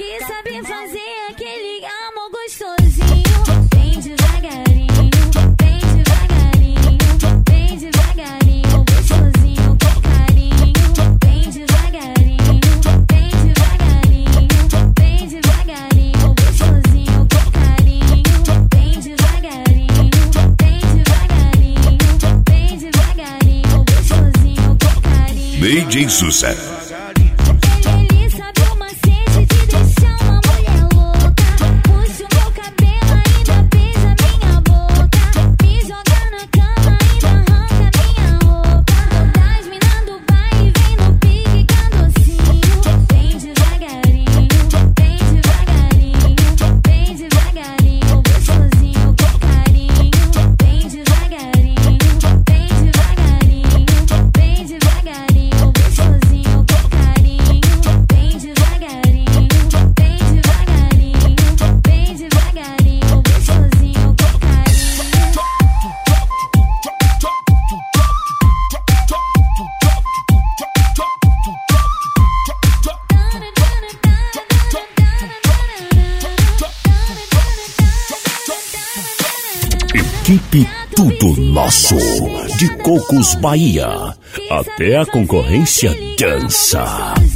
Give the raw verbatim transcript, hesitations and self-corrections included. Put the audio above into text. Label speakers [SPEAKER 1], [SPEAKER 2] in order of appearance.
[SPEAKER 1] Ele sabe fazer aquele amor gostosinho. Bem devagarinho, bem devagarinho, bem devagarinho, gostosinho com carinho. Bem devagarinho, bem devagarinho, bem devagarinho, gostosinho com carinho. Bem devagarinho, bem devagarinho, bem devagarinho, gostosinho com carinho.
[SPEAKER 2] D J Sucesso.
[SPEAKER 1] Ele sabe o macete de deixar uma mulher louca. Puxa o meu cabelo, ainda beija minha boca. Me joga na cama, ainda arranca minha roupa. Todas minas do baile vem no pique candocinho. Bem devagarinho, bem devagarinho, bem devagarinho, gostosinho com carinho. Bem devagarinho, bem devagarinho, bem devagarinho, gostosinho com carinho. Bem devagarinho, bem devagarinho, bem devagarinho, gostosinho com carinho.
[SPEAKER 2] Equipe Tudo Nosso, de Cocos, Bahia. Até a concorrência dança.